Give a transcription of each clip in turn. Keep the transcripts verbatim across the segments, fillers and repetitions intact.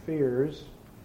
fears,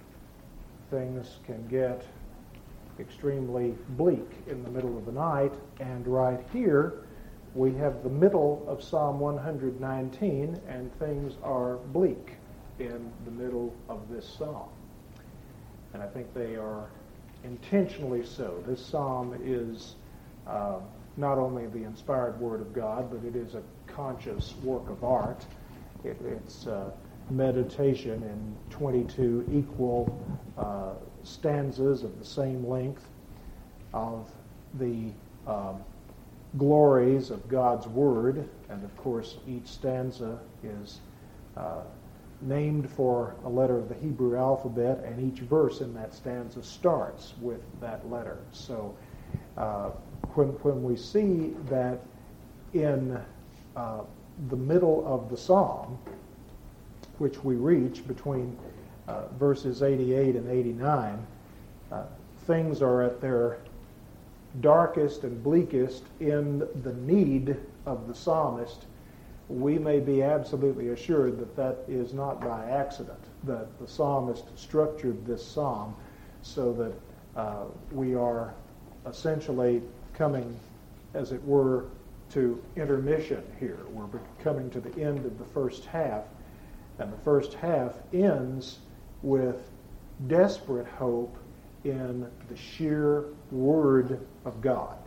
things can get extremely bleak in the middle of the night. And right here, we have the middle of Psalm one nineteen, and things are bleak in the middle of this psalm. And I think they are intentionally so. This psalm is uh, not only the inspired Word of God, but it is a conscious work of art. It, it's uh, meditation in twenty-two equal uh, stanzas of the same length of the um, glories of God's Word. And of course, each stanza is uh, named for a letter of the Hebrew alphabet, and each verse in that stanza starts with that letter. So uh, when, when we see that in uh, the middle of the psalm, which we reach between uh, verses eighty-eight and eighty-nine, uh, things are at their darkest and bleakest in the need of the psalmist, we may be absolutely assured that that is not by accident, that the psalmist structured this psalm so that uh, we are essentially coming, as it were, to intermission here. We're coming to the end of the first half, and the first half ends with desperate hope in the sheer Word of God.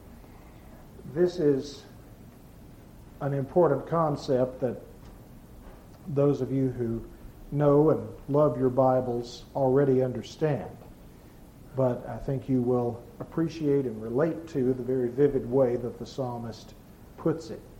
This is an important concept that those of you who know and love your Bibles already understand, but I think you will appreciate and relate to the very vivid way that the psalmist puts it.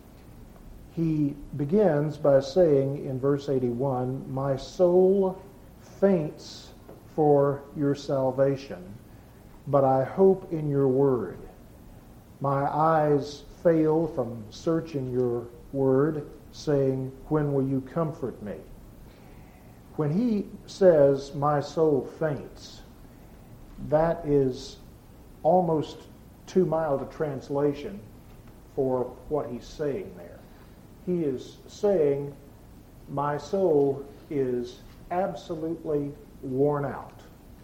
He begins by saying in verse eighty-one, "My soul faints for your salvation, but I hope in your word. My eyes fail from searching your word, saying, when will you comfort me?" When he says, "My soul faints," that is almost too mild a translation for what he's saying there. He is saying, my soul is absolutely worn out.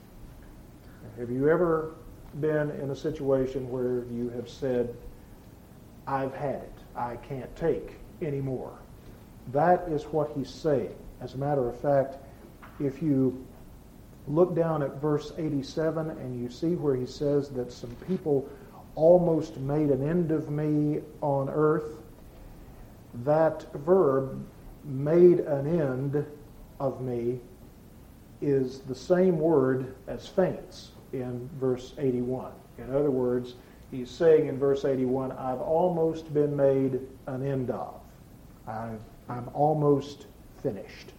Have you ever been in a situation where you have said, I've had it, I can't take anymore? That is what he's saying. As a matter of fact, if you look down at verse eighty-seven and you see where he says that some people almost made an end of me on earth, that verb, made an end of me, is the same word as faints in verse eighty-one. In other words, he's saying in verse eighty-one, I've almost been made an end of. I've, I'm almost finished.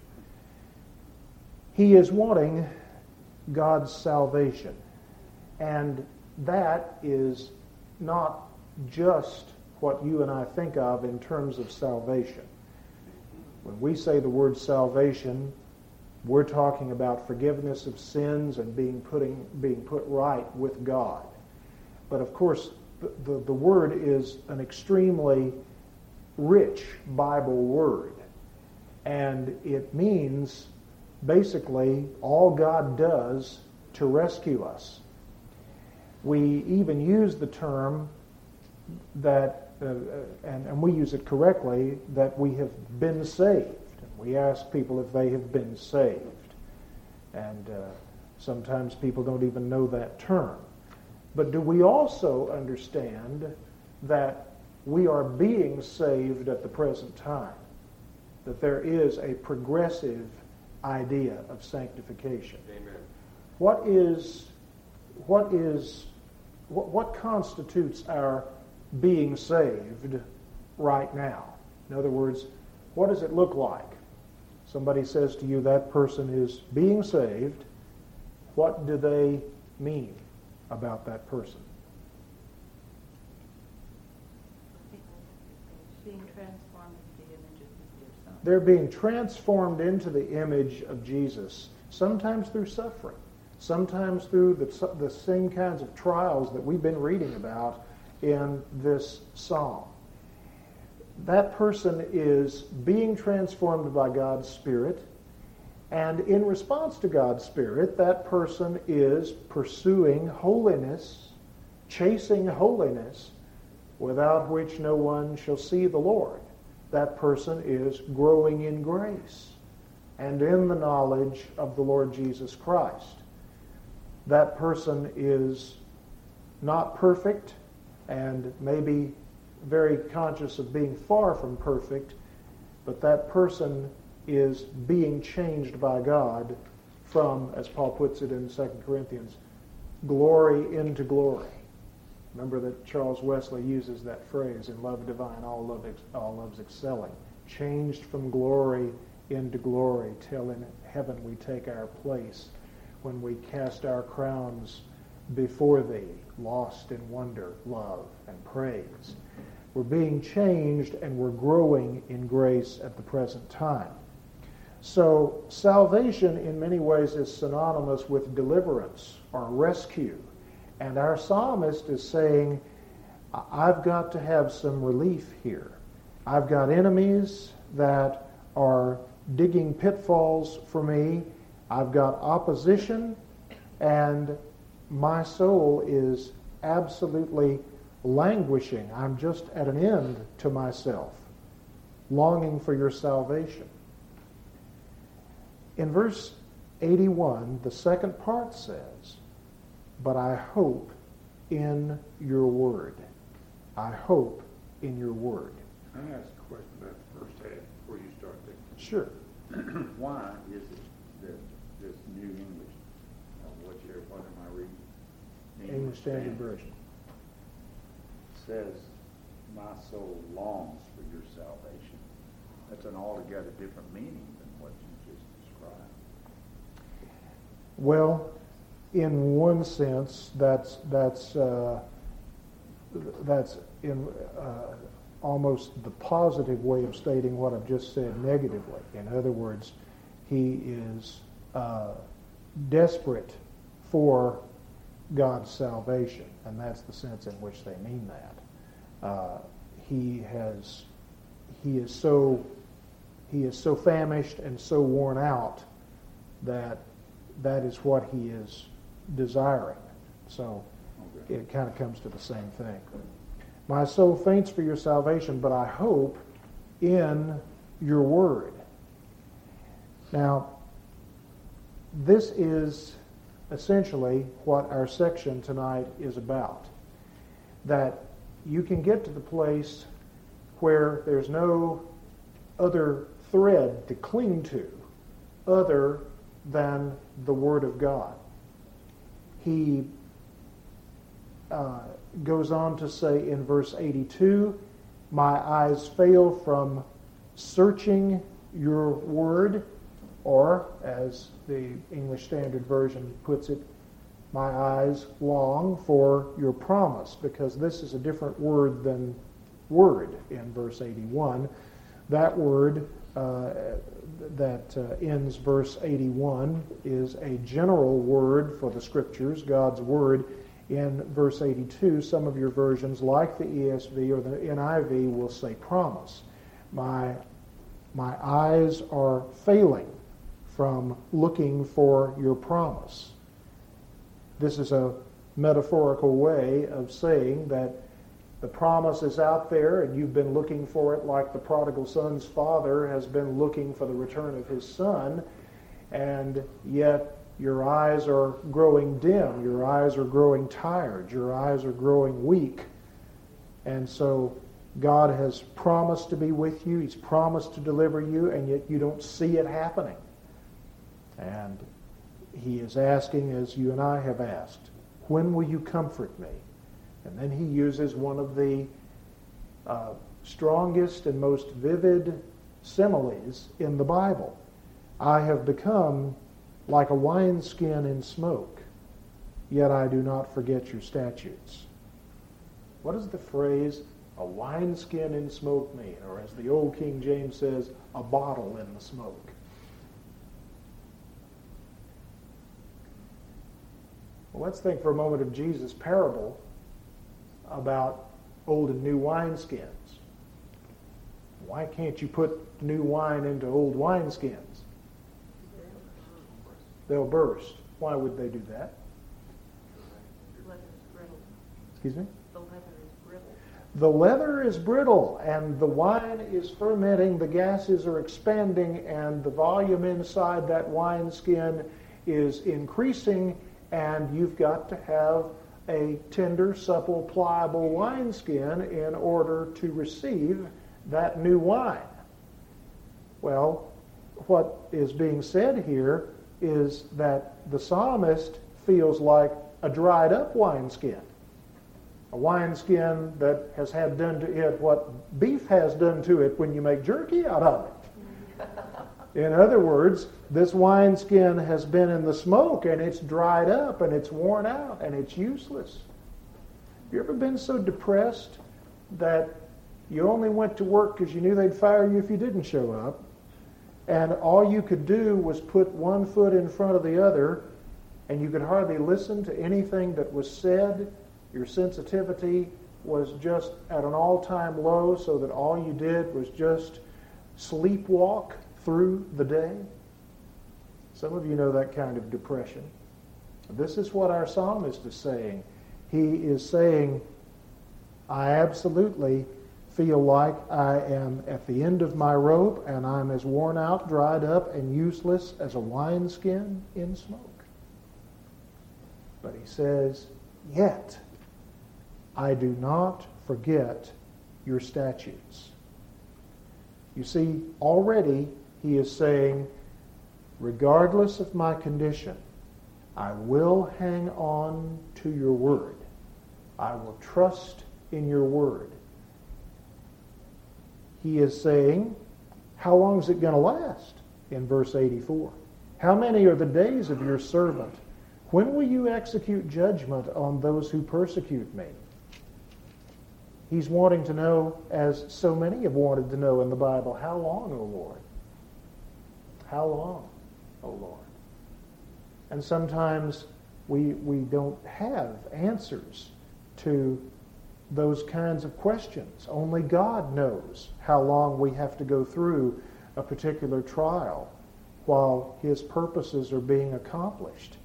He is wanting God's salvation. And that is not just what you and I think of in terms of salvation. When we say the word salvation, we're talking about forgiveness of sins and being putting being put right with God. But of course, the, the, the word is an extremely rich Bible word. And it means basically all God does to rescue us. We even use the term that, uh, and, and we use it correctly, that we have been saved. We ask people if they have been saved. And uh, sometimes people don't even know that term. But do we also understand that we are being saved at the present time? That there is a progressive idea of sanctification. Amen. What is, what is, what, what constitutes our being saved right now? In other words, what does it look like? Somebody says to you that person is being saved. What do they mean about that person? Being transformed into the image of his dear Son. They're being transformed into the image of Jesus, sometimes through suffering, sometimes through the, the same kinds of trials that we've been reading about in this psalm. That person is being transformed by God's Spirit, And in response to God's Spirit, that person is pursuing holiness, chasing holiness, without which no one shall see the Lord. That person is growing in grace and in the knowledge of the Lord Jesus Christ. That person is not perfect and maybe very conscious of being far from perfect, but that person is being changed by God from, as Paul puts it in Second Corinthians, glory into glory. Remember that Charles Wesley uses that phrase in Love Divine, all love, all love's excelling. Changed from glory into glory, till in heaven we take our place, when we cast our crowns before thee, lost in wonder, love, and praise. We're being changed and we're growing in grace at the present time. So salvation in many ways is synonymous with deliverance or rescue. And our psalmist is saying, I've got to have some relief here. I've got enemies that are digging pitfalls for me. I've got opposition, and my soul is absolutely languishing. I'm just at an end to myself, longing for your salvation. In verse eighty-one, the second part says, but I hope in your word. I hope in your word. Can I ask a question about the first half before you start there? Sure. Why is it that this New English, uh, what, you, what am I reading? English Standard Version says, my soul longs for your salvation. That's an altogether different meaning than what you just described. Well, in one sense, that's that's uh, that's in uh, almost the positive way of stating what I've just said negatively. In other words, he is uh, desperate for God's salvation, and that's the sense in which they mean that. Uh, he has he is so he is so famished and so worn out that that is what he is desiring. So okay. It kind of comes to the same thing. My soul faints for your salvation, but I hope in your word. Now, this is essentially what our section tonight is about. That you can get to the place where there's no other thread to cling to other than the Word of God. He uh, goes on to say in verse eighty-two, my eyes fail from searching your word, or as the English Standard Version puts it, my eyes long for your promise, because this is a different word than word in verse eighty-one. That word uh, that uh, ends verse eighty-one is a general word for the Scriptures, God's Word. In verse eighty-two, some of your versions, like the E S V or the N I V, will say promise. My, my eyes are failing from looking for your promise. This is a metaphorical way of saying that the promise is out there and you've been looking for it like the prodigal son's father has been looking for the return of his son, and yet your eyes are growing dim, your eyes are growing tired, your eyes are growing weak. And so God has promised to be with you, He's promised to deliver you, and yet you don't see it happening. And He is asking, as you and I have asked, when will you comfort me? And then He uses one of the uh, strongest and most vivid similes in the Bible. I have become like a wineskin in smoke, yet I do not forget your statutes. What does the phrase, a wineskin in smoke, mean? Or as the old King James says, a bottle in the smoke. Well, let's think for a moment of Jesus' parable about old and new wineskins. Why can't you put new wine into old wineskins? They'll burst. Why would they do that? Leather is brittle. Excuse me? The leather is brittle. The leather is brittle, and the wine is fermenting, the gases are expanding, and the volume inside that wineskin is increasing, and you've got to have a tender, supple, pliable wineskin in order to receive that new wine. Well, what is being said here is that the psalmist feels like a dried up wineskin. A wineskin that has had done to it what beef has done to it when you make jerky out of it. In other words, this wineskin has been in the smoke and it's dried up and it's worn out and it's useless. Have you ever been so depressed that you only went to work because you knew they'd fire you if you didn't show up, and all you could do was put one foot in front of the other, and you could hardly listen to anything that was said? Your sensitivity was just at an all-time low, so that all you did was just sleepwalk through the day? Some of you know that kind of depression. This is what our psalmist is saying. He is saying, I absolutely feel like I am at the end of my rope, and I'm as worn out, dried up, and useless as a wineskin in smoke. But he says, yet I do not forget your statutes. You see, already he is saying, regardless of my condition, I will hang on to your word. I will trust in your word. He is saying, how long is it going to last? In verse eighty-four. How many are the days of your servant? When will you execute judgment on those who persecute me? He's wanting to know, as so many have wanted to know in the Bible, how long, O Lord? How long, O Lord? And sometimes we, we don't have answers to those kinds of questions. Only God knows how long we have to go through a particular trial while His purposes are being accomplished.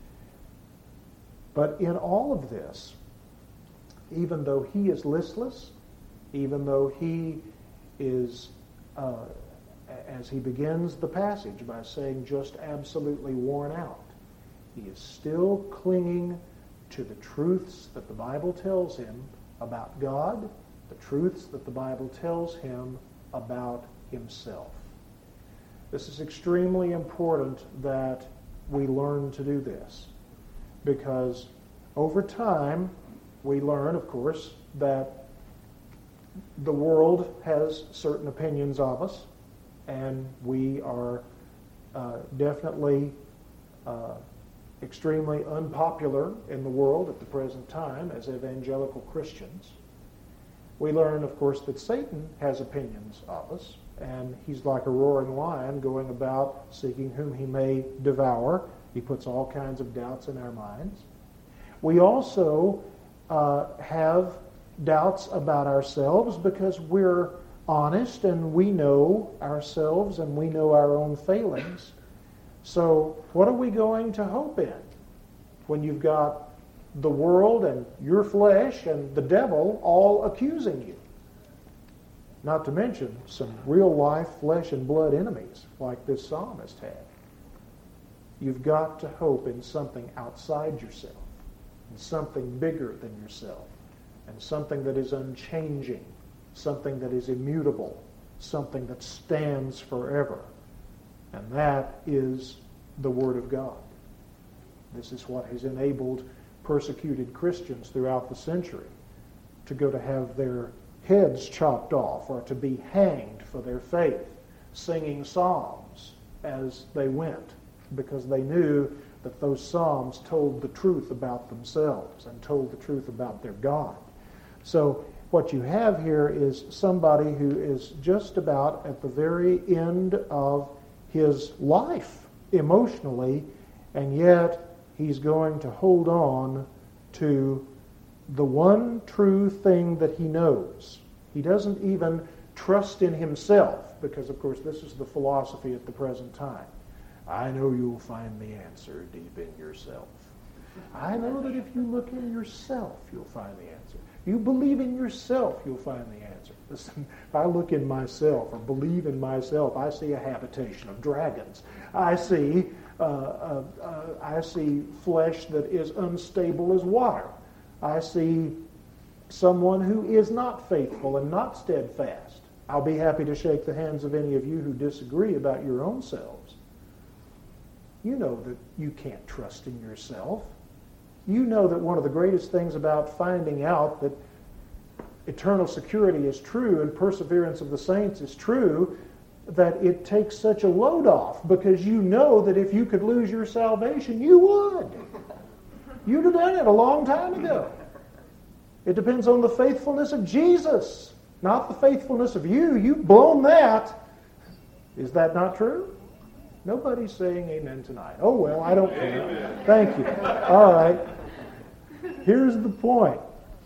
But in all of this, even though He is listless, even though He is, uh, as He begins the passage by saying just absolutely worn out, He is still clinging to the truths that the Bible tells Him about God, the truths that the Bible tells Him about Himself. This is extremely important that we learn to do this, because over time we learn, of course, that the world has certain opinions of us, and we are uh, definitely uh, extremely unpopular in the world at the present time as evangelical Christians. We learn, of course, that Satan has opinions of us, and he's like a roaring lion going about seeking whom he may devour. He puts all kinds of doubts in our minds. We also uh, have doubts about ourselves because we're honest and we know ourselves and we know our own failings. So what are we going to hope in when you've got the world and your flesh and the devil all accusing you? Not to mention some real-life flesh and blood enemies like this psalmist had. You've got to hope in something outside yourself, in something bigger than yourself, and something that is unchanging, something that is immutable, something that stands forever. And that is the Word of God. This is what has enabled persecuted Christians throughout the century to go to have their heads chopped off or to be hanged for their faith, singing psalms as they went, because they knew that those psalms told the truth about themselves and told the truth about their God. So what you have here is somebody who is just about at the very end of his life emotionally, and yet he's going to hold on to the one true thing that he knows. He doesn't even trust in himself, because of course this is the philosophy at the present time. I know you'll find the answer deep in yourself. I know that if you look in yourself, you'll find the answer. You believe in yourself, you'll find the answer. Listen, if I look in myself or believe in myself, I see a habitation of dragons. I see, uh, uh, uh, I see flesh that is unstable as water. I see someone who is not faithful and not steadfast. I'll be happy to shake the hands of any of you who disagree about your own selves. You know that you can't trust in yourself. You know that one of the greatest things about finding out that eternal security is true and perseverance of the saints is true, that it takes such a load off, because you know that if you could lose your salvation, you would. You'd have done it a long time ago. It depends on the faithfulness of Jesus, not the faithfulness of you. You've blown that. Is that not true? Nobody's saying amen tonight. Oh, well, I don't care. Thank you. All right. Here's the point.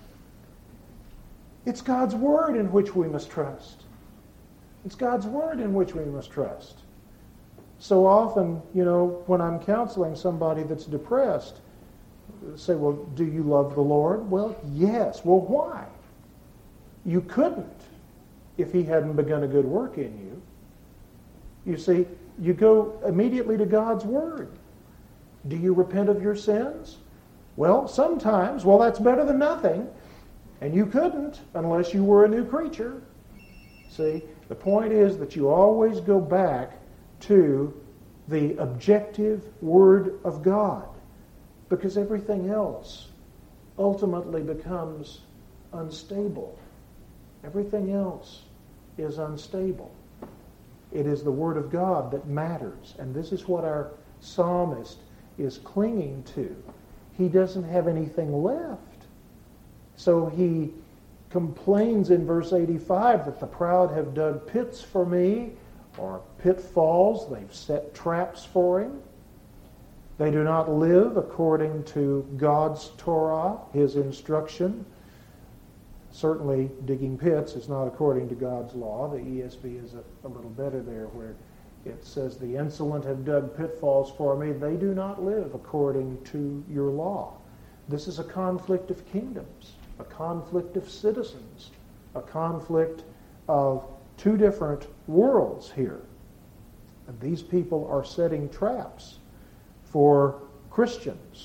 It's God's Word in which we must trust. It's God's Word in which we must trust. So often, you know, when I'm counseling somebody that's depressed, say, well, do you love the Lord? Well, yes. Well, why? You couldn't if He hadn't begun a good work in you. You see, you go immediately to God's Word. Do you repent of your sins? Well, sometimes. Well, that's better than nothing. And you couldn't unless you were a new creature. See, the point is that you always go back to the objective Word of God, because everything else ultimately becomes unstable. Everything else is unstable. It is the Word of God that matters. And this is what our psalmist is clinging to. He doesn't have anything left. So he complains in verse eighty-five that the proud have dug pits for me, or pitfalls. They've set traps for him. They do not live according to God's Torah, His instruction. Certainly, digging pits is not according to God's law. The E S V is a, a little better there, where it says, the insolent have dug pitfalls for me. They do not live according to your law. This is a conflict of kingdoms, a conflict of citizens, a conflict of two different worlds here. And these people are setting traps for Christians.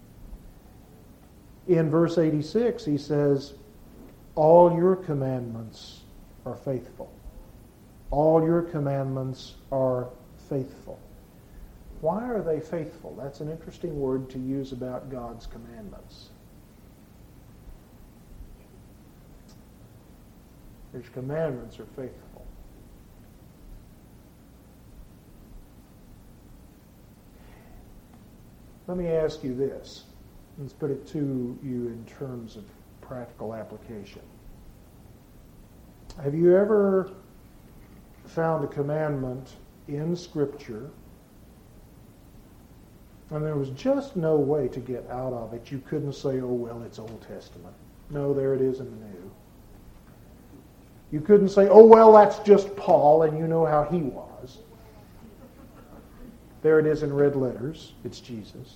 In verse eighty-six, he says, all your commandments are faithful. All your commandments are faithful. Why are they faithful? That's an interesting word to use about God's commandments. His commandments are faithful. Let me ask you this. Let's put it to you in terms of practical application. Have you ever found a commandment in Scripture and there was just no way to get out of it? You couldn't say, oh, well, it's Old Testament. No, there it is in the New. You couldn't say, oh, well, that's just Paul, and you know how he was. There it is in red letters. It's Jesus.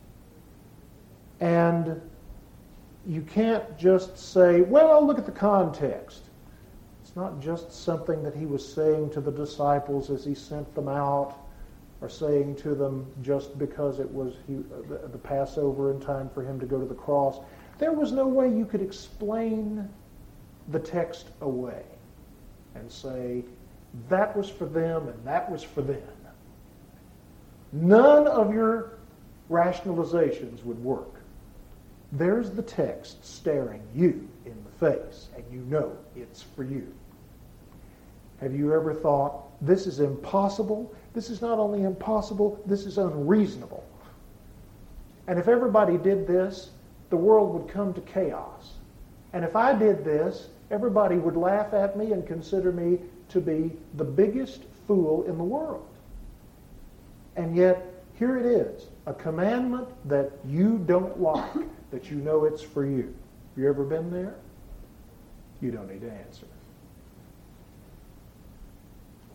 And you can't just say, well, I'll look at the context. It's not just something that he was saying to the disciples as he sent them out, or saying to them just because it was he, the, the Passover in time for him to go to the cross. There was no way you could explain the text away and say, that was for them and that was for them. None of your rationalizations would work. There's the text staring you in the face, and you know it's for you. Have you ever thought, this is impossible? This is not only impossible, this is unreasonable. And if everybody did this, the world would come to chaos. And if I did this, everybody would laugh at me and consider me to be the biggest fool in the world. And yet, here it is, a commandment that you don't like, that you know it's for you. Have you ever been there? You don't need to answer.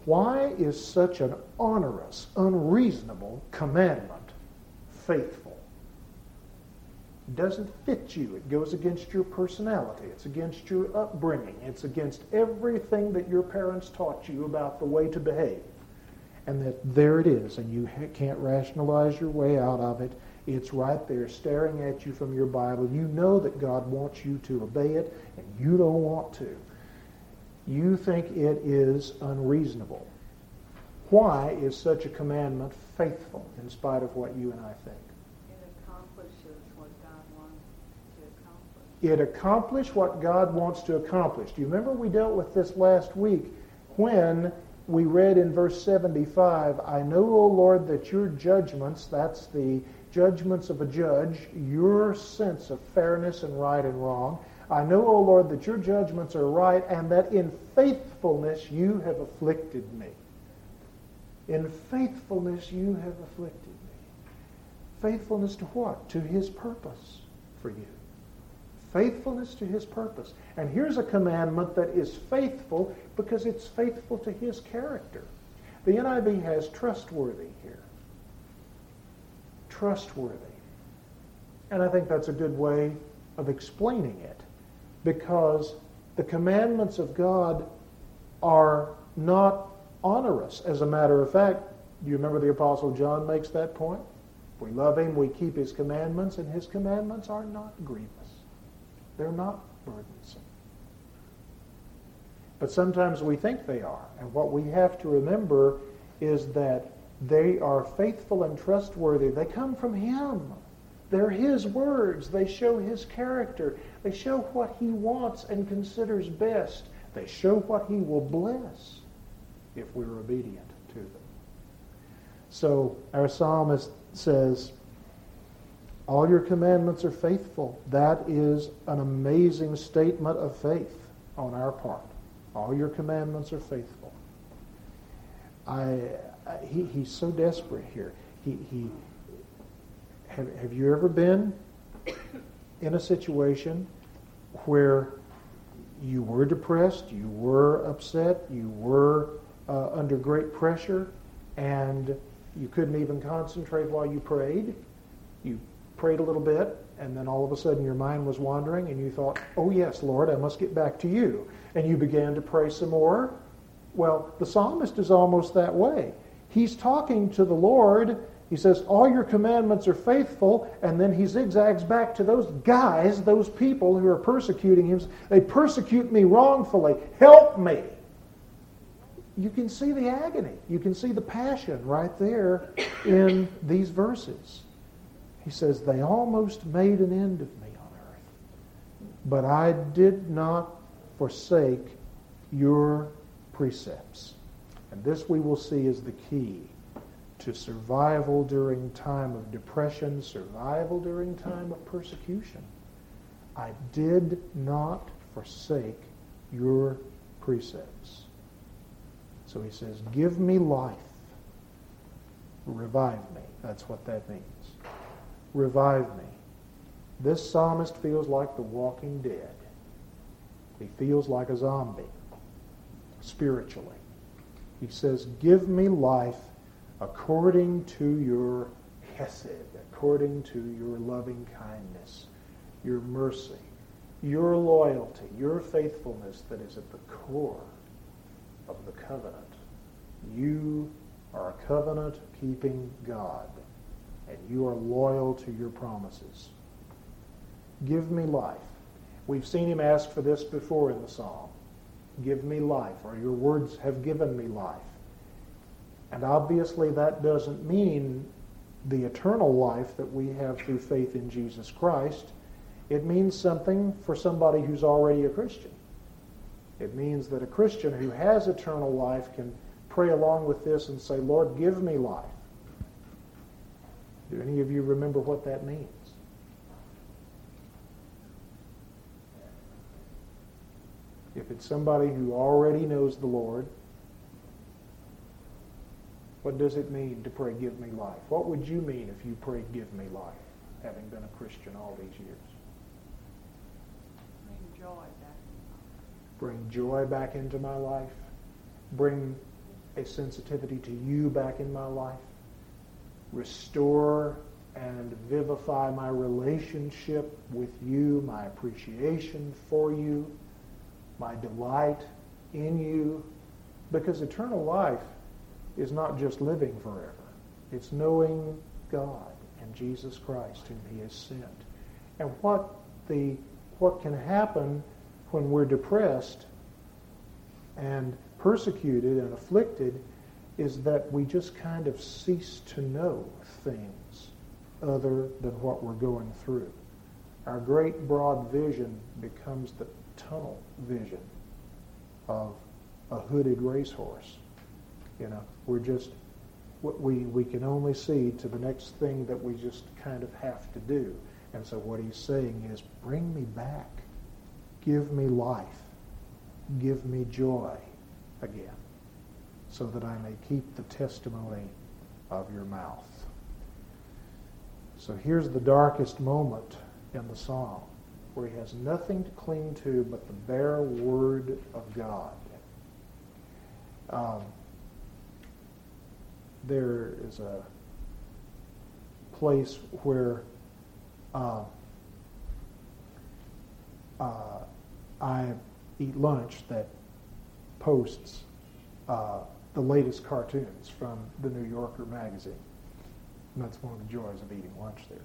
Why is such an onerous, unreasonable commandment faithful? It doesn't fit you. It goes against your personality. It's against your upbringing. It's against everything that your parents taught you about the way to behave. And that there it is, and you can't rationalize your way out of it. It's right there staring at you from your Bible. You know that God wants you to obey it, and you don't want to. You think it is unreasonable. Why is such a commandment faithful in spite of what you and I think? It accomplishes what God wants to accomplish. It accomplished what God wants to accomplish. Do you remember we dealt with this last week when we read in verse seventy-five, I know, O Lord, that your judgments, that's the judgments of a judge, your sense of fairness and right and wrong, I know, O Lord, that your judgments are right and that in faithfulness you have afflicted me. In faithfulness you have afflicted me. Faithfulness to what? To His purpose for you. Faithfulness to His purpose. And here's a commandment that is faithful because it's faithful to His character. The N I V has trustworthy here. Trustworthy. And I think that's a good way of explaining it, because the commandments of God are not onerous. As a matter of fact, do you remember the Apostle John makes that point? If we love Him, we keep His commandments, and His commandments are not grievous. They're not burdensome. But sometimes we think they are. And what we have to remember is that they are faithful and trustworthy. They come from Him. They're His words. They show His character. They show what He wants and considers best. They show what He will bless if we're obedient to them. So our psalmist says, all your commandments are faithful. That is an amazing statement of faith on our part. All your commandments are faithful. I, I he, he's so desperate here. He, he have, have you ever been in a situation where you were depressed, you were upset, you were uh, under great pressure, and you couldn't even concentrate while you prayed? You prayed a little bit, and then all of a sudden your mind was wandering, and you thought, oh yes, Lord, I must get back to you. And you began to pray some more. Well, the psalmist is almost that way. He's talking to the Lord. He says, all your commandments are faithful, and then he zigzags back to those guys, those people who are persecuting him. They persecute me wrongfully. Help me. You can see the agony. You can see the passion right there in these verses. He says, they almost made an end of me on earth, but I did not forsake your precepts. And this we will see is the key to survival during time of depression, survival during time of persecution. I did not forsake your precepts. So he says, give me life. Revive me. That's what that means. Revive me. This psalmist feels like the walking dead. He feels like a zombie, spiritually. He says, give me life according to your hesed, according to your loving kindness, your mercy, your loyalty, your faithfulness that is at the core of the covenant. You are a covenant-keeping God, and you are loyal to your promises. Give me life. We've seen him ask for this before in the psalm. Give me life, or your words have given me life. And obviously that doesn't mean the eternal life that we have through faith in Jesus Christ. It means something for somebody who's already a Christian. It means that a Christian who has eternal life can pray along with this and say, Lord, give me life. Do any of you remember what that means? If it's somebody who already knows the Lord, what does it mean to pray, give me life? What would you mean if you prayed, give me life, having been a Christian all these years? Bring joy back. Bring joy back into my life. Bring a sensitivity to you back in my life. Restore and vivify my relationship with you, my appreciation for you, my delight in you. Because eternal life is not just living forever. It's knowing God and Jesus Christ whom He has sent. And what the what can happen when we're depressed and persecuted and afflicted is that we just kind of cease to know things other than what we're going through. Our great broad vision becomes the tunnel vision of a hooded racehorse. You know, we're just, we, we can only see to the next thing that we just kind of have to do. And so what he's saying is, bring me back. Give me life. Give me joy again, so that I may keep the testimony of your mouth. So here's the darkest moment in the psalm, where he has nothing to cling to but the bare word of God. Um, there is a place where uh, uh, I eat lunch that posts uh, the latest cartoons from the New Yorker magazine. And that's one of the joys of eating lunch there.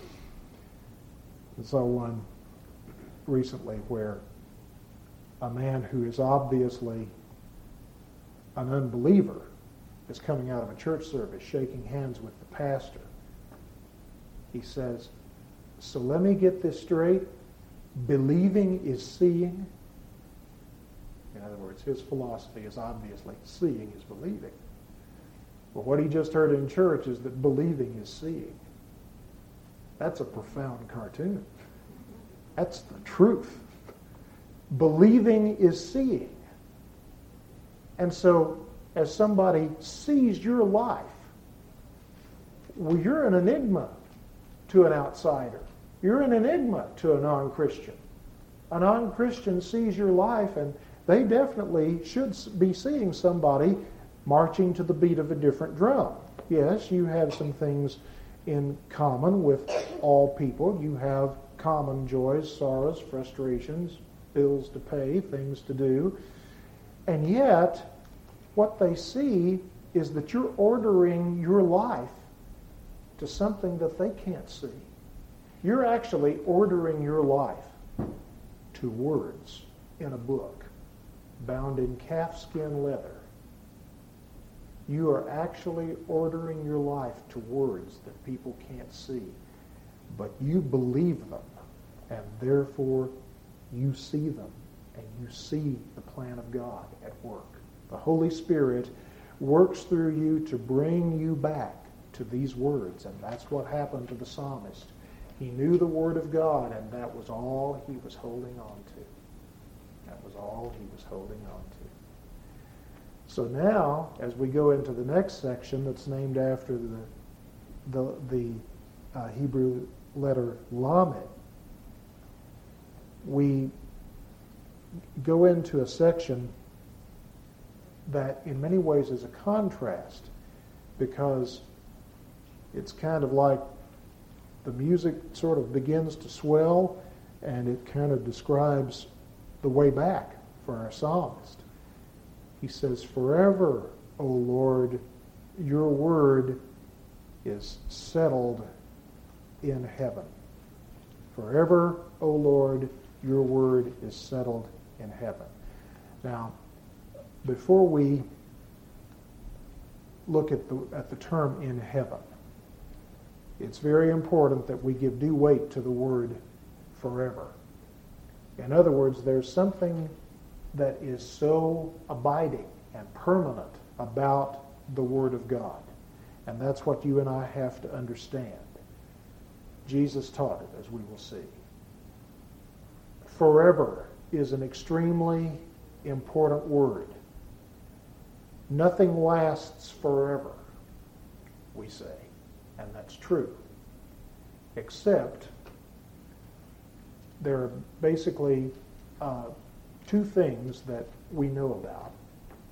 I saw one recently where a man who is obviously an unbeliever is coming out of a church service shaking hands with the pastor. He says, "So let me get this straight. Believing is seeing." In other words, his philosophy is obviously seeing is believing. But what he just heard in church is that believing is seeing. That's a profound cartoon. That's the truth. Believing is seeing. And so, as somebody sees your life, well, you're an enigma to an outsider. You're an enigma to a non-Christian. A non-Christian sees your life, and they definitely should be seeing somebody marching to the beat of a different drum. Yes, you have some things in common with all people. You have common joys, sorrows, frustrations, bills to pay, things to do. And yet, what they see is that you're ordering your life to something that they can't see. You're actually ordering your life to words in a book, bound in calfskin leather. You are actually ordering your life to words that people can't see, but you believe them, and therefore you see them, and you see the plan of God at work. The Holy Spirit works through you to bring you back to these words, and that's what happened to the psalmist. He knew the Word of God, and that was all he was holding on to. That was all he was holding on to. So now, as we go into the next section that's named after the the, the uh, Hebrew letter Lamed, we go into a section that in many ways is a contrast, because it's kind of like the music sort of begins to swell, and it kind of describes the way back for our psalmist. He says, "Forever, O Lord, your word is settled in heaven." Forever, O Lord, your word is settled in heaven. Now, before we look at the at the term "in heaven," it's very important that we give due weight to the word "forever." In other words, there's something that is so abiding and permanent about the Word of God. And that's what you and I have to understand. Jesus taught it, as we will see. Forever is an extremely important word. Nothing lasts forever, we say. And that's true. Except there are basically uh, two things that we know about.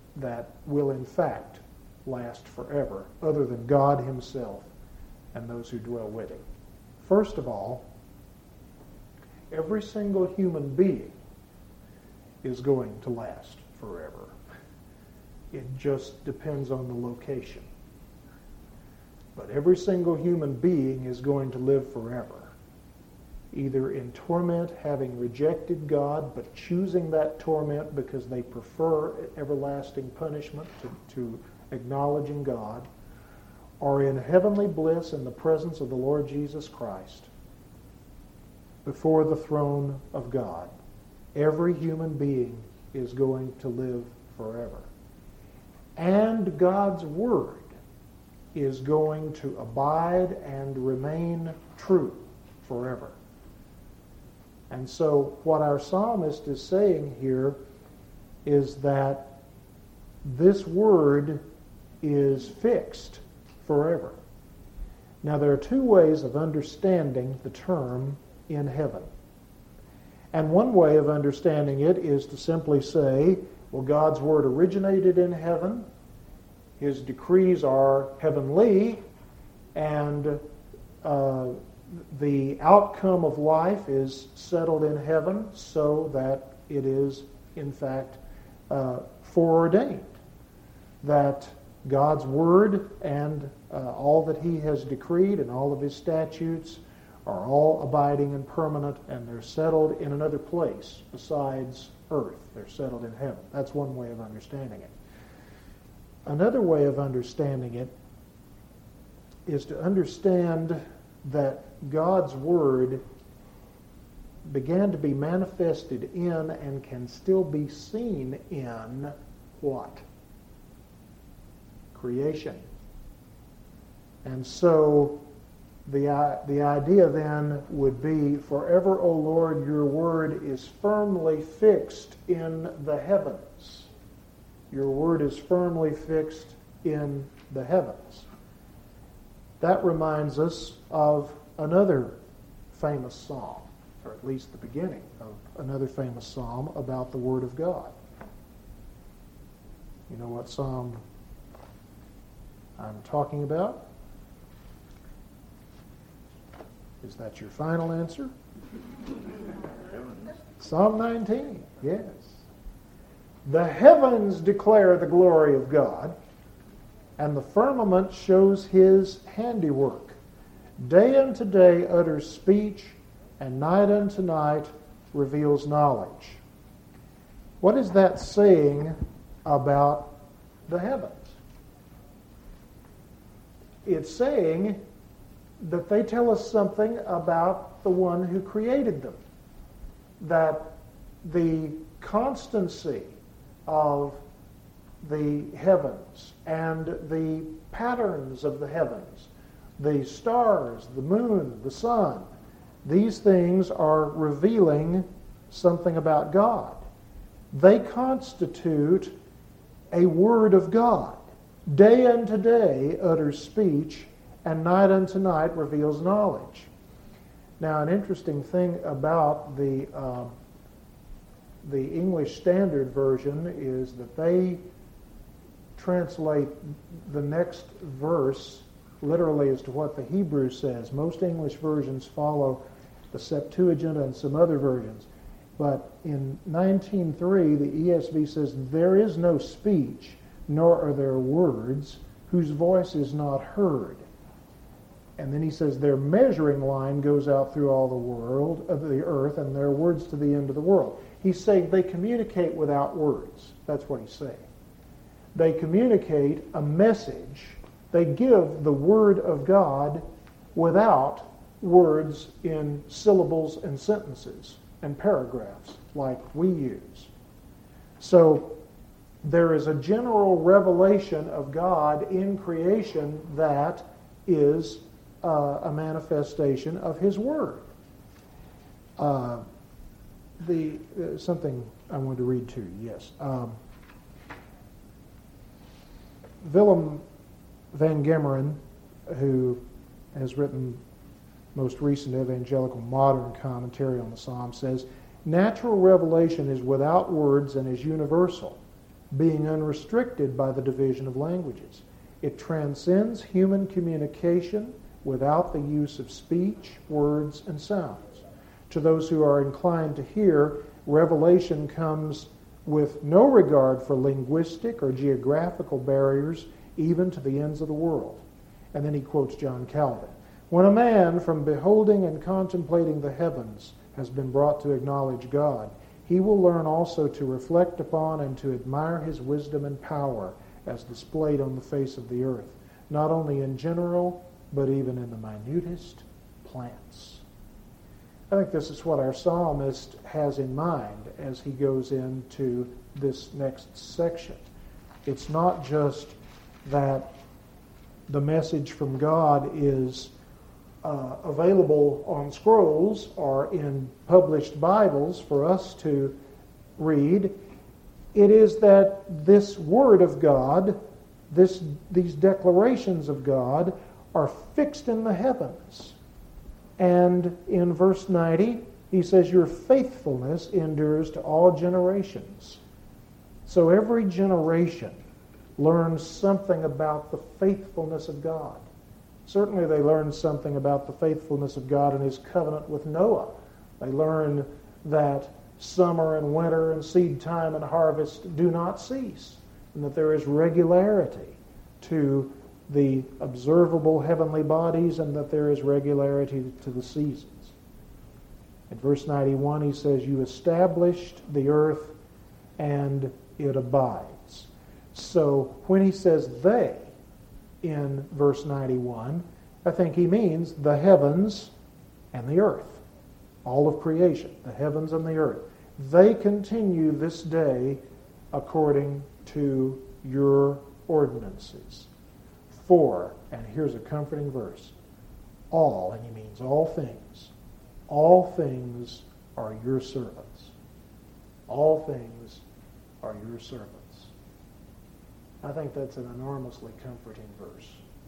that will in fact last forever, other than God himself and those who dwell with him. First of all, every single human being is going to last forever. It just depends on the location. But every single human being is going to live forever, either in torment, having rejected God, but choosing that torment because they prefer everlasting punishment to, to acknowledging God, or in heavenly bliss in the presence of the Lord Jesus Christ before the throne of God. Every human being is going to live forever. And God's Word is going to abide and remain true forever. And so what our psalmist is saying here is that this Word is fixed forever. Now there are two ways of understanding the term in heaven. And one way of understanding it is to simply say, well, God's Word originated in heaven, His decrees are heavenly, and uh, the outcome of life is settled in heaven so that it is, in fact, uh, foreordained. That God's Word and uh, all that He has decreed and all of His statutes are all abiding and permanent, and they're settled in another place besides earth. They're settled in heaven. That's one way of understanding it. Another way of understanding it is to understand that God's Word began to be manifested in and can still be seen in what? Creation. And so the, uh, the idea then would be, forever, O Lord, your Word is firmly fixed in the heavens. Your Word is firmly fixed in the heavens. That reminds us of another famous psalm, or at least the beginning of another famous psalm about the Word of God. You know what psalm I'm talking about? Is that your final answer? Psalm nineteen, yes. The heavens declare the glory of God, and the firmament shows His handiwork. Day unto day utters speech, and night unto night reveals knowledge. What is that saying about the heavens? It's saying that they tell us something about the one who created them. That the constancy of the heavens and the patterns of the heavens, the stars, the moon, the sun, these things are revealing something about God. They constitute a word of God. Day unto day utters speech, and night unto night reveals knowledge. Now, an interesting thing about the uh, the English Standard Version is that they translate the next verse literally as to what the Hebrew says. Most English versions follow the Septuagint and some other versions. But in nineteen three, the E S V says, there is no speech, nor are there words, whose voice is not heard. And then he says their measuring line goes out through all the world of the earth, and their words to the end of the world. He's saying they communicate without words. That's what he's saying. They communicate a message. They give the Word of God without words in syllables and sentences and paragraphs like we use. So there is a general revelation of God in creation that is uh, a manifestation of His Word. Uh, the uh, something I wanted to read to you, yes. Um, Willem van Gemeren, who has written most recent evangelical modern commentary on the Psalm, says, natural revelation is without words and is universal. being unrestricted by the division of languages. It transcends human communication without the use of speech, words, and sounds. To those who are inclined to hear, revelation comes with no regard for linguistic or geographical barriers, even to the ends of the world. And then he quotes John Calvin. When a man, from beholding and contemplating the heavens, has been brought to acknowledge God, he will learn also to reflect upon and to admire his wisdom and power as displayed on the face of the earth, not only in general, but even in the minutest plants. I think this is what our psalmist has in mind as he goes into this next section. It's not just that the message from God is uh, available on scrolls or in published Bibles for us to read. It is that this Word of God, this, these declarations of God, are fixed in the heavens. And in verse ninety, he says, your faithfulness endures to all generations. So every generation learns something about the faithfulness of God. Certainly they learn something about the faithfulness of God in his covenant with Noah. They learn that summer and winter and seed time and harvest do not cease, and that there is regularity to the observable heavenly bodies, and that there is regularity to the seasons. In verse ninety-one, he says, you established the earth and it abides. So when he says they in verse ninety-one, I think he means the heavens and the earth. All of creation, the heavens and the earth. They continue this day according to your ordinances. For, and here's a comforting verse, all, and he means all things, all things are your servants. All things are your servants. I think that's an enormously comforting verse.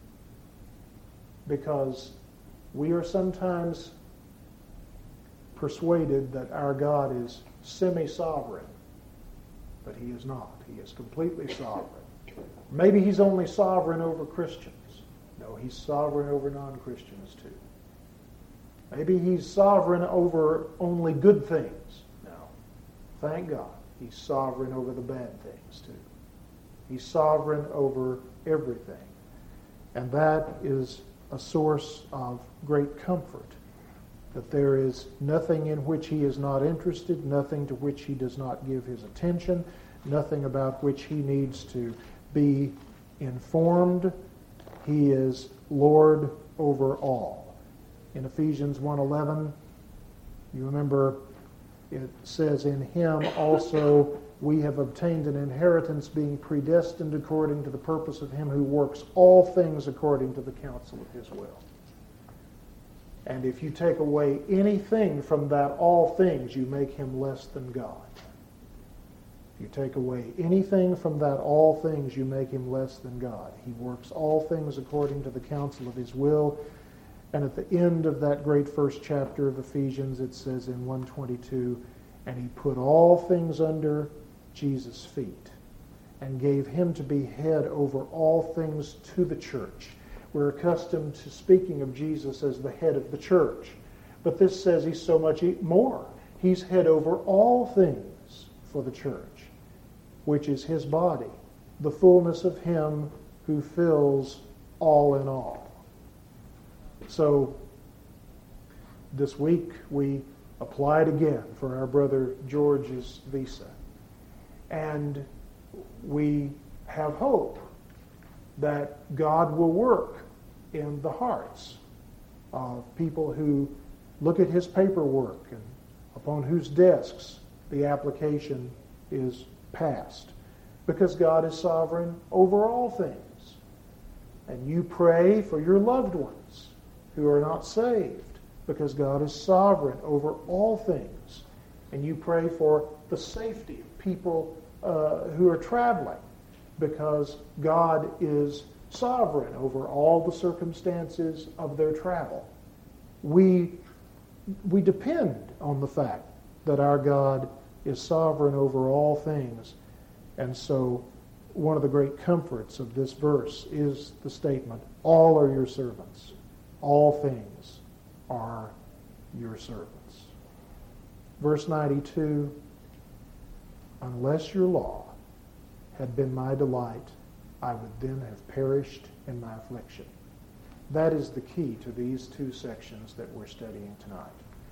Because we are sometimes persuaded that our God is semi-sovereign, but he is not. He is completely sovereign. Maybe he's only sovereign over Christians. No, he's sovereign over non-Christians too. Maybe he's sovereign over only good things. No. Thank God, he's sovereign over the bad things too. He's sovereign over everything. And that is a source of great comfort, that there is nothing in which he is not interested, nothing to which he does not give his attention, nothing about which he needs to be informed. He is Lord over all. In Ephesians one eleven, you remember it says, in him also we have obtained an inheritance, being predestined according to the purpose of him who works all things according to the counsel of his will. And if you take away anything from that all things, you make him less than God. You take away anything from that all things, you make him less than God. He works all things according to the counsel of his will. And at the end of that great first chapter of Ephesians, it says in one twenty-two, and he put all things under Jesus' feet and gave him to be head over all things to the church. We're accustomed to speaking of Jesus as the head of the church. But this says he's so much more. He's head over all things for the church, which is his body, the fullness of him who fills all in all. So this week we applied again for our brother George's visa. And we have hope that God will work in the hearts of people who look at his paperwork and upon whose desks the application is passed, because God is sovereign over all things. And you pray for your loved ones who are not saved, because God is sovereign over all things. And you pray for the safety of people uh, who are traveling, because God is sovereign over all the circumstances of their travel. We, we depend on the fact that our God is sovereign over all things, And so one of the great comforts of this verse is the statement, all are your servants. All things are your servants. Verse ninety-two, unless your law had been my delight, I would then have perished in my affliction. That is the key to these two sections that we're studying tonight.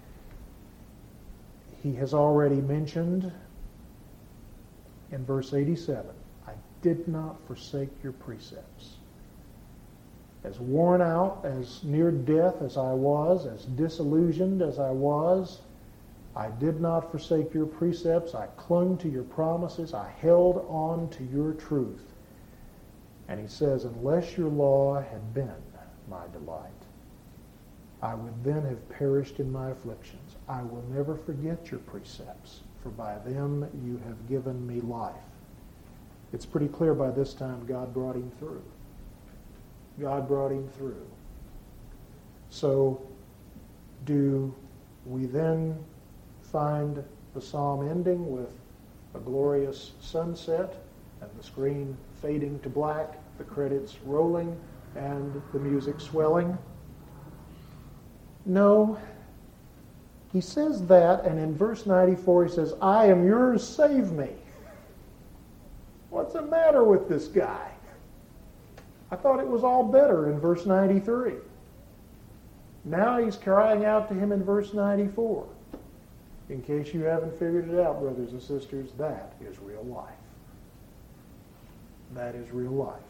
He has already mentioned in verse eighty-seven, I did not forsake your precepts. As worn out, as near death as I was, as disillusioned as I was, I did not forsake your precepts. I clung to your promises. I held on to your truth. And he says, unless your law had been my delight, I would then have perished in my afflictions. I will never forget your precepts, for by them you have given me life. It's pretty clear by this time God brought him through. God brought him through. So do we then find the psalm ending with a glorious sunset and the screen fading to black, the credits rolling, and the music swelling? No. He says that, and in verse ninety-four he says, I am yours, save me. What's the matter with this guy? I thought it was all better in verse ninety-three. Now he's crying out to him in verse ninety-four. In case you haven't figured it out, brothers and sisters, that is real life. That is real life.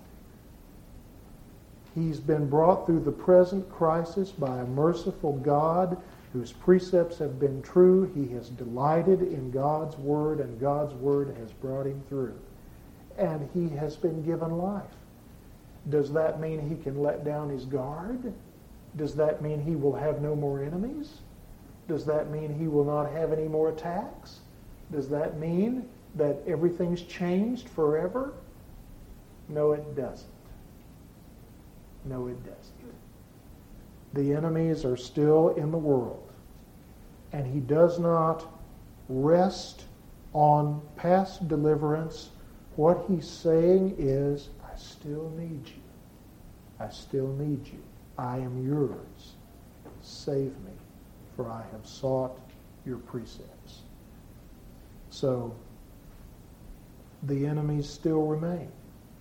He's been brought through the present crisis by a merciful God whose precepts have been true. He has delighted in God's word, and God's word has brought him through. And he has been given life. Does that mean he can let down his guard? Does that mean he will have no more enemies? Does that mean he will not have any more attacks? Does that mean that everything's changed forever? No, it doesn't. No, it doesn't. The enemies are still in the world, and he does not rest on past deliverance. What he's saying is, I still need you. I still need you. I am yours. Save me, for I have sought your precepts. So, the enemies still remain.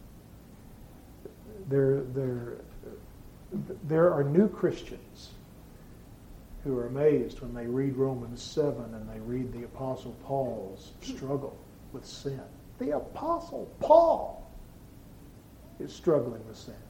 There, there, there are new Christians who are amazed when they read Romans seven and they read the Apostle Paul's struggle with sin. The Apostle Paul is struggling with sin.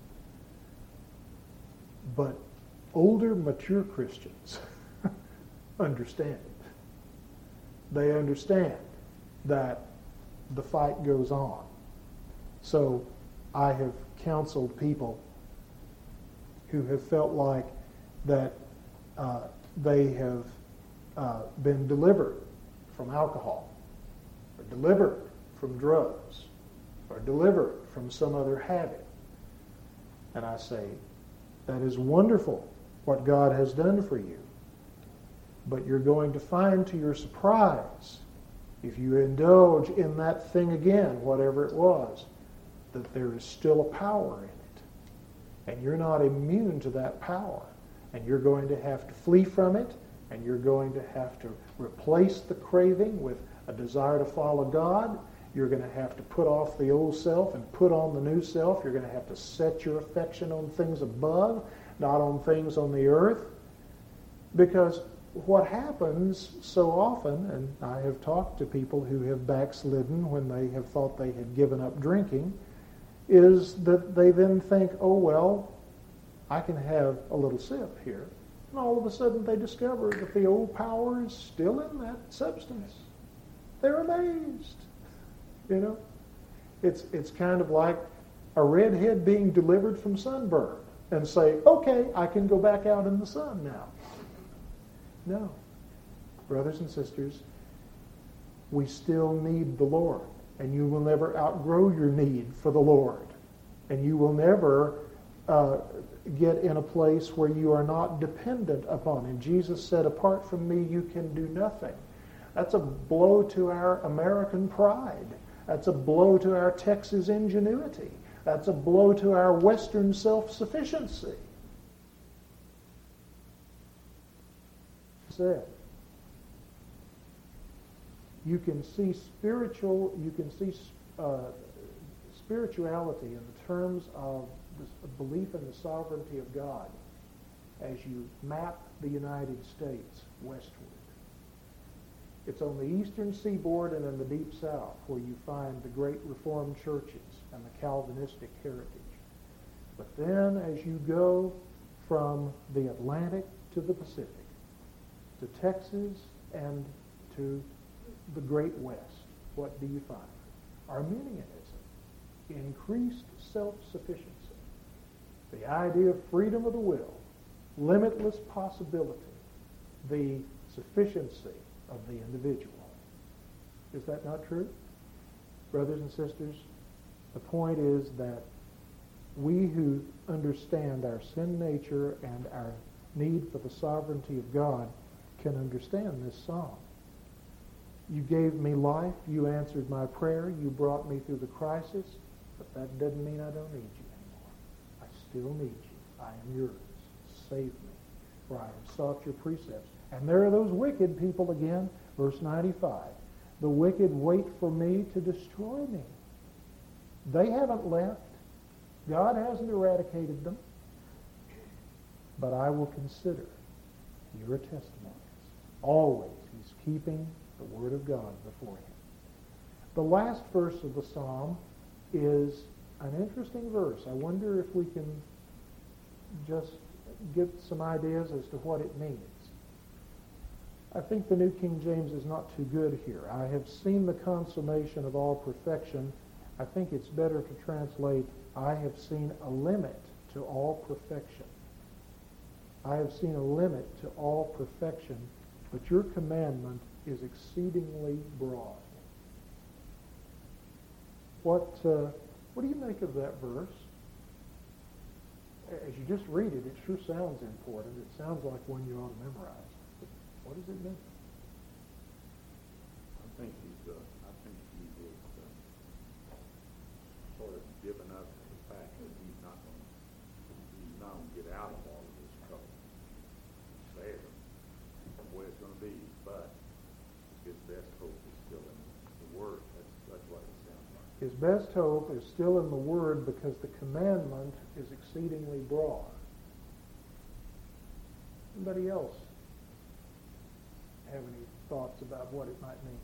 But older, mature Christians understand it. They understand that the fight goes on. So I have counseled people who have felt like that uh, they have uh, been delivered from alcohol, or delivered from drugs, or delivered from some other habit. And I say, that is wonderful what God has done for you. But you're going to find to your surprise, if you indulge in that thing again, whatever it was, that there is still a power in it. And you're not immune to that power. And you're going to have to flee from it, and you're going to have to replace the craving with a desire to follow God. You're going to have to put off the old self and put on the new self. You're going to have to set your affection on things above, not on things on the earth. Because what happens so often, and I have talked to people who have backslidden when they have thought they had given up drinking, is that they then think, oh, well, I can have a little sip here. And all of a sudden they discover that the old power is still in that substance. They're amazed. You know? It's, it's kind of like a redhead being delivered from sunburn and say, okay, I can go back out in the sun now. No. Brothers and sisters, we still need the Lord. And you will never outgrow your need for the Lord. And you will never uh, get in a place where you are not dependent upon Him. Jesus said, apart from me, you can do nothing. That's a blow to our American pride. That's a blow to our Texas ingenuity. That's a blow to our Western self-sufficiency. Said, you can see spiritual, you can see uh, spirituality in the terms of the belief in the sovereignty of God as you map the United States westward. It's on the eastern seaboard and in the deep south where you find the great Reformed churches and the Calvinistic heritage. But then as you go from the Atlantic to the Pacific, to Texas and to the Great West, what do you find? Arminianism, increased self-sufficiency, the idea of freedom of the will, limitless possibility, the sufficiency of the individual. Is that not true? Brothers and sisters, the point is that we who understand our sin nature and our need for the sovereignty of God can understand this psalm. You gave me life, you answered my prayer, you brought me through the crisis, but that doesn't mean I don't need you anymore. I still need you. I am yours. Save me, for I have sought your precepts. And there are those wicked people again, verse ninety-five. The wicked wait for me to destroy me. They haven't left. God hasn't eradicated them. But I will consider your testimonies. Always he's keeping the Word of God before him. The last verse of the psalm is an interesting verse. I wonder if we can just get some ideas as to what it means. I think the New King James is not too good here. I have seen the consummation of all perfection. I think it's better to translate, I have seen a limit to all perfection. I have seen a limit to all perfection, but your commandment is exceedingly broad. What uh, what do you make of that verse? As you just read it, it sure sounds important. It sounds like one you ought to memorize. But what does it mean? I think he's, uh, I think he is uh, sort of given up to the fact that he's not going to, he's not going to get out of all of this trouble. It's there, the way it's going to be, but his best hope is still in the Word. That's, that's what it sounds like. His best hope is still in the Word because the commandment is exceedingly broad. Anybody else have any thoughts about what it might mean?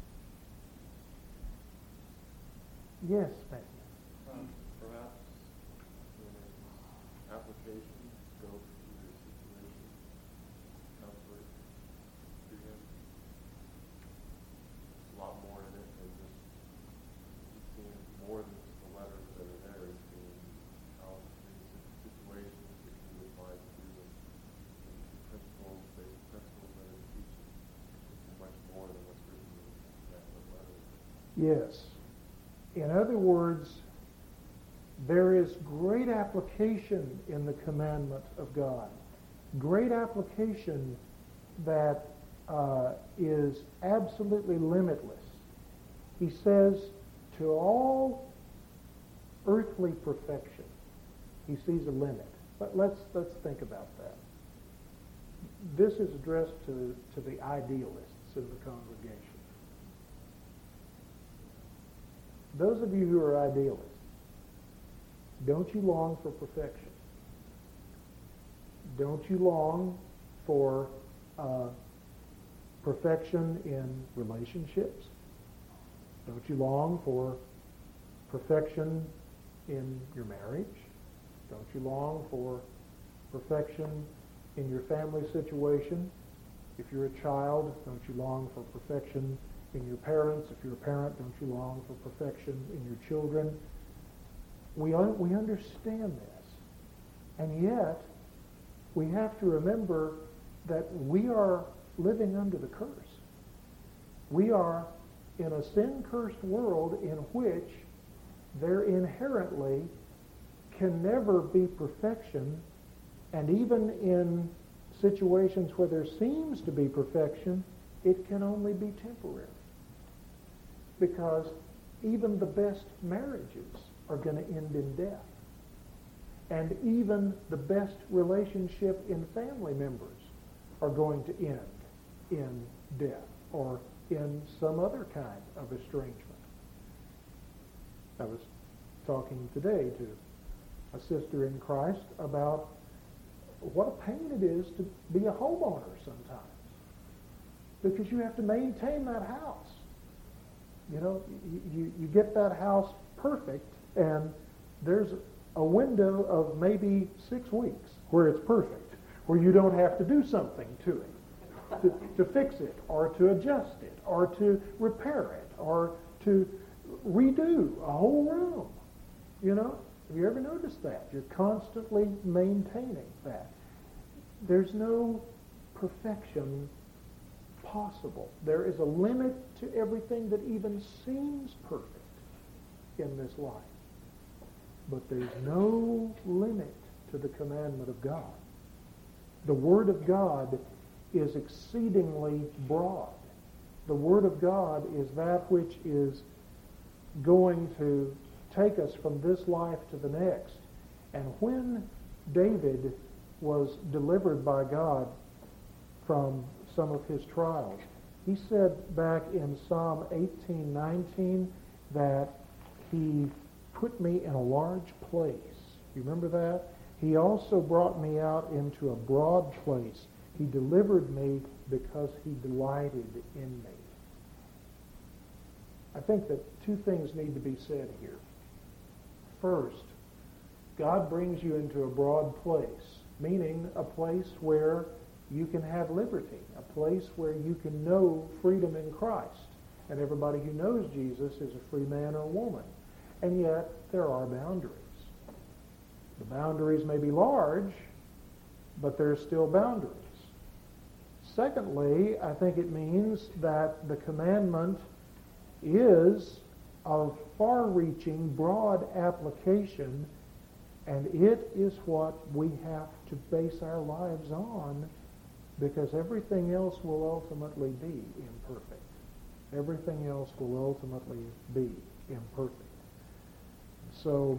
Yes, Matthew. Um, perhaps in an application, go to the situation, comfort to him. There's a lot more in it than just seeing more than just the letters that are there. It's seeing how these situations that can be applied to the, the principles, basic principles that are teaching. It's much more than what's written in that letter. Yes. In other words, there is great application in the commandment of God. Great application that uh, is absolutely limitless. He says, to all earthly perfection, he sees a limit. But let's let's think about that. This is addressed to, to the idealists in the congregation. Those of you who are idealists, don't you long for perfection? Don't you long for uh, perfection in relationships? Don't you long for perfection in your marriage? Don't you long for perfection in your family situation? If you're a child, don't you long for perfection in your parents? If you're a parent, don't you long for perfection in your children? We, un- we understand this. And yet, we have to remember that we are living under the curse. We are in a sin-cursed world in which there inherently can never be perfection, and even in situations where there seems to be perfection, it can only be temporary. Because even the best marriages are going to end in death. And even the best relationship in family members are going to end in death or in some other kind of estrangement. I was talking today to a sister in Christ about what a pain it is to be a homeowner sometimes, because you have to maintain that house. You know, you, you, you get that house perfect, and there's a window of maybe six weeks where it's perfect, where you don't have to do something to it, to, to fix it, or to adjust it, or to repair it, or to redo a whole room. You know, have you ever noticed that? You're constantly maintaining that. There's no perfection possible. There is a limit to everything that even seems perfect in this life. But there's no limit to the commandment of God. The Word of God is exceedingly broad. The Word of God is that which is going to take us from this life to the next. And when David was delivered by God from some of his trials, he said back in Psalm eighteen nineteen that he put me in a large place. You remember that? He also brought me out into a broad place. He delivered me because he delighted in me. I think that two things need to be said here. First, God brings you into a broad place, meaning a place where you can have liberty, a place where you can know freedom in Christ. And everybody who knows Jesus is a free man or woman. And yet, there are boundaries. The boundaries may be large, but there's still boundaries. Secondly, I think it means that the commandment is of far-reaching, broad application, and it is what we have to base our lives on, because everything else will ultimately be imperfect. Everything else will ultimately be imperfect. So,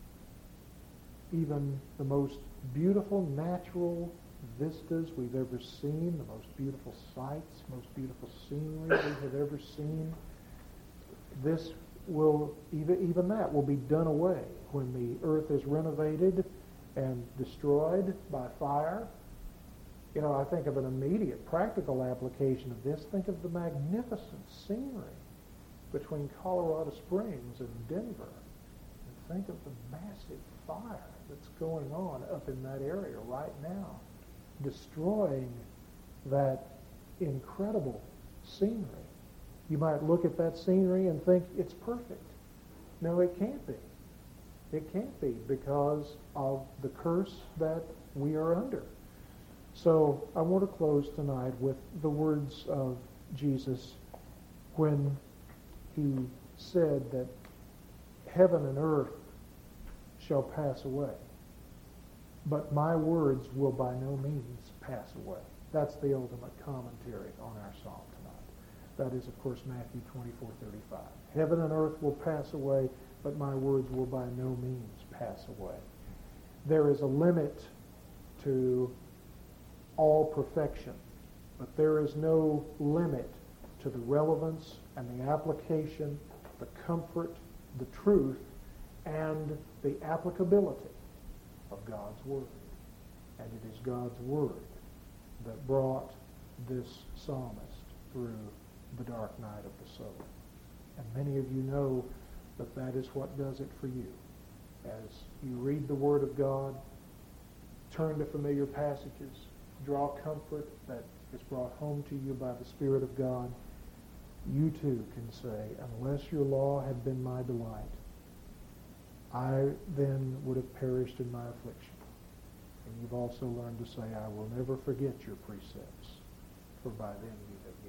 even the most beautiful natural vistas we've ever seen, the most beautiful sights, most beautiful scenery we have ever seen, this will, even, even that will be done away when the earth is renovated and destroyed by fire. You know, I think of an immediate practical application of this. Think of the magnificent scenery between Colorado Springs and Denver. And think of the massive fire that's going on up in that area right now, destroying that incredible scenery. You might look at that scenery and think it's perfect. No, it can't be. It can't be because of the curse that we are under. So I want to close tonight with the words of Jesus when he said that heaven and earth shall pass away, but my words will by no means pass away. That's the ultimate commentary on our psalm tonight. That is, of course, Matthew twenty-four thirty-five. Heaven and earth will pass away, but my words will by no means pass away. There is a limit to all perfection, but there is no limit to the relevance and the application, the comfort, the truth, and the applicability of God's Word. And it is God's Word that brought this psalmist through the dark night of the soul. And many of you know that that is what does it for you. As you read the Word of God, turn to familiar passages, draw comfort that is brought home to you by the Spirit of God, you too can say, unless your law had been my delight, I then would have perished in my affliction. And you've also learned to say, I will never forget your precepts, for by them you have